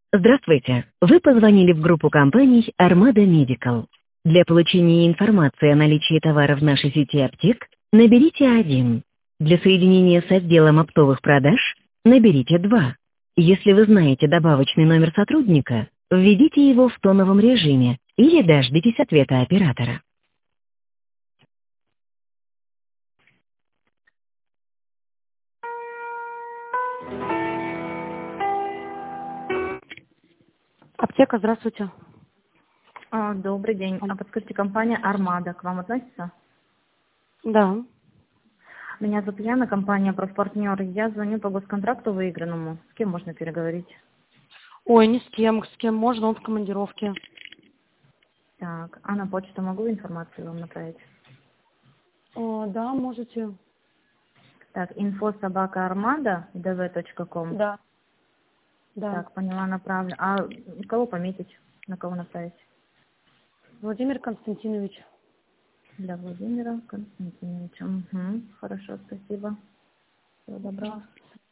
Здравствуйте. Вы позвонили в группу компаний Armada Medical. Для получения информации о наличии товаров в нашей сети аптек наберите 1. Для соединения с отделом оптовых продаж наберите 2. Если вы знаете добавочный номер сотрудника, введите его в тоновом режиме или дождитесь ответа оператора. Аптека, здравствуйте. Добрый день. Подскажите, компания «Армада» к вам относится? Да. Меня зовут Яна, компания «Профпартнер». Я звоню по госконтракту выигранному. С кем можно переговорить? Ой, ни с кем. С кем можно, он в командировке. Так, а на почту могу информацию вам направить? Да, можете. Так, info@armada.dv.com. Да. Да. Так, поняла, направлю. А кого пометить? На кого направить? Владимир Константинович. Для Владимира Константиновича. Угу, хорошо, спасибо. Всего доброго.